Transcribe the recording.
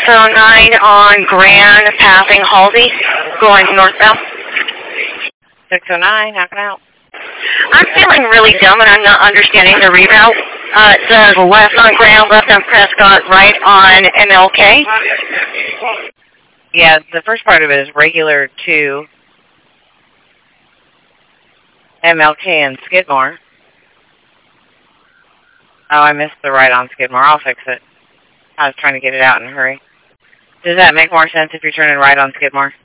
609 on Grand passing Halsey, going northbound. 609, how can I help? I'm feeling really dumb and I'm not understanding the reroute. It says left on Grand, left on Prescott, right on MLK. Yeah, the first part of it is regular to MLK and Skidmore. Oh, I missed the right on Skidmore. I'll fix it. I was trying to get it out in a hurry. Does that make more sense if you're turning right on Skidmore?